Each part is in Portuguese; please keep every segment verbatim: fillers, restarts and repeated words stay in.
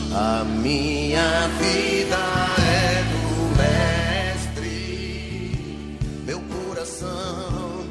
A minha vida é do Mestre, meu coração.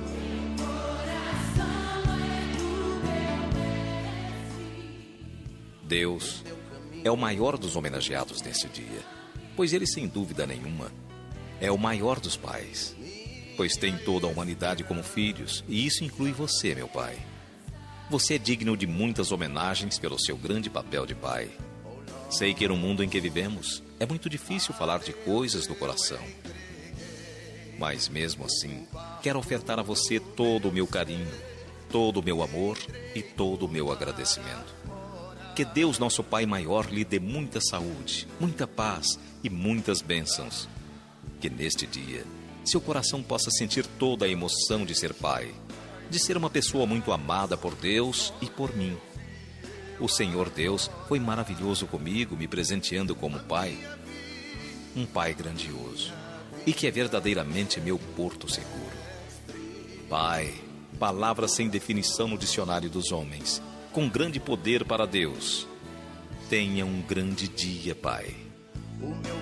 Deus é o maior dos homenageados neste dia, pois Ele, sem dúvida nenhuma, é o maior dos pais, pois tem toda a humanidade como filhos, e isso inclui você, meu pai. Você é digno de muitas homenagens pelo seu grande papel de pai. Sei que no mundo em que vivemos é muito difícil falar de coisas do coração. Mas mesmo assim, quero ofertar a você todo o meu carinho, todo o meu amor e todo o meu agradecimento. Que Deus, nosso Pai maior, lhe dê muita saúde, muita paz e muitas bênçãos. Que neste dia, seu coração possa sentir toda a emoção de ser pai, de ser uma pessoa muito amada por Deus e por mim. O Senhor Deus foi maravilhoso comigo, me presenteando como pai. Um pai grandioso e que é verdadeiramente meu porto seguro. Pai, palavra sem definição no dicionário dos homens, com grande poder para Deus. Tenha um grande dia, Pai. O meu